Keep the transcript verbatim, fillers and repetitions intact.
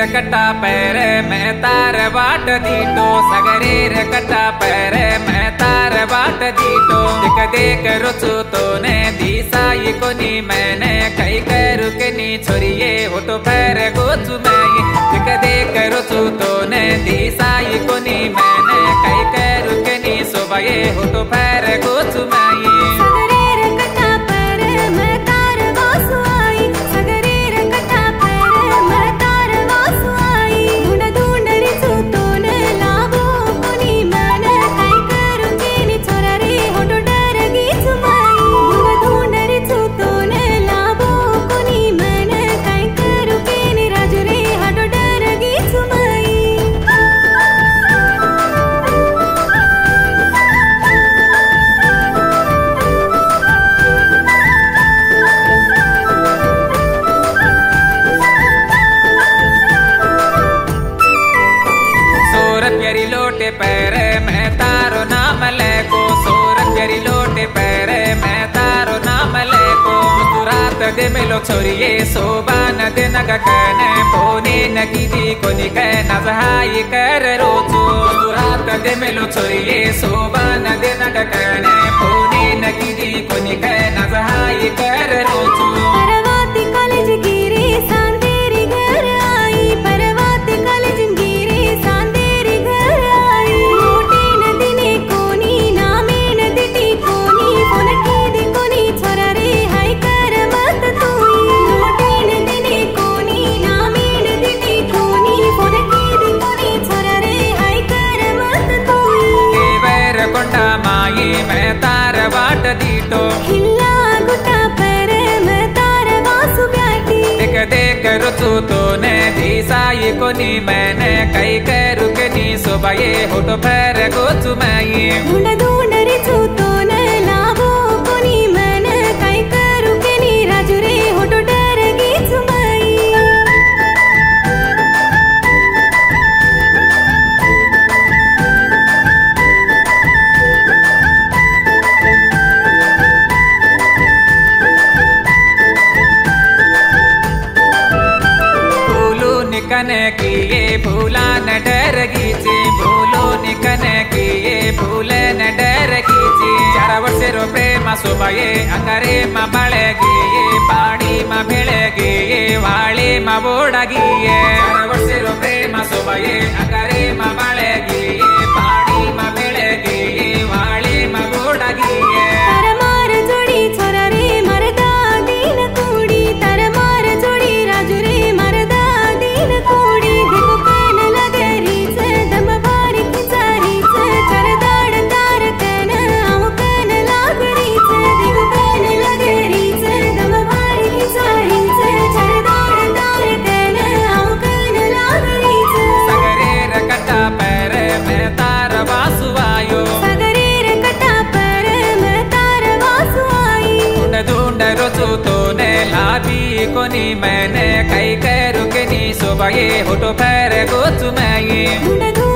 कटा पैरे मैं तार बाट दीटो सगरीर कटा पैरे मैं तार बाट दीटो दिक देख रुचु तो ने दीसाई कोनी मैंने कई करू के नी छोरिए होटो पैर गोचु मैं दिक देख रुचु तो ने दीसाई कोनी मैंने कई करू के नी सोबाए होटो पैर गोचु मैं लोटे पैरे मैं तारो नाम ले को सोरत प्यारी लोटे पैरे मैं तारो नाम ले को मुस्कुरात दे मिलो छोरिए सोबान दे नग कहने पोनी नगी दी को निकह नजहाई कर रोचो मुस्कुरात दे मिलो छोरिए सोबान दे नग कहने पोनी नगी दी को निकह नजहाई कर रोचो परवाती कॉलेज गिरी सांदेरी घर आई परवाती कॉलेज गिरी सांदेरी घर आई मोटी नदी ने कोनी नामे नदी टी कोनी बोलकी दी कोनी छोरा रे हाय कर मत तू मोटी नदी ने कोनी नामे नदी टी कोनी बोलकी दी कोनी छोरा रे हाय कर मत तू देवर कोंडा माई मैं तार बाट दीटो हिल्ला गुटा पैरे मैं तार वासु ब्याटी देख देख रुचु तो ने दीसाई कोनी मैंने कई करू के नी सोबाए होटो पैर गोचु मैं ढूंढ ढूंढ रिचु तो ने लाभो कोनी मैंने कई करू के नी राजू रे होटो डर गीचु मई निकने की ये भूला न डर गीची भूलो निकने की ये भूले न डर गीची चार वर्ष रो प्रेम सुबाए अंगरे मा बळगी ये पाड़ी मा भेळगी ये वाळे मा बोडगी ये चार वर्ष रो प्रेम सुबाए अंगरे मा बळगी ये पाड़ी मा भेळगी ये वाळे मा बोडगी ये तरमार जोडी छोरा रे मरदा दीन कुडी तरमार जोडी राजू रे मरदा दीन कुडी देखो कान लगे रीच दम भारी खिचारी चरदाड तार कन आव कन लाग रीच देखो कान लगे रीच दम भारी खिचारी चरदाड तार कन आव कन लाग रीच सगरेर कटा पैर मैं तार वासु आयो सगरेर कटा पैर मैं तार वासु आई ढूंढ ढूंढ रुचु तो ने लाभी कोनी मैंने कई करू के नी सोबाए होटो पैर गोचु मैं ढूंढ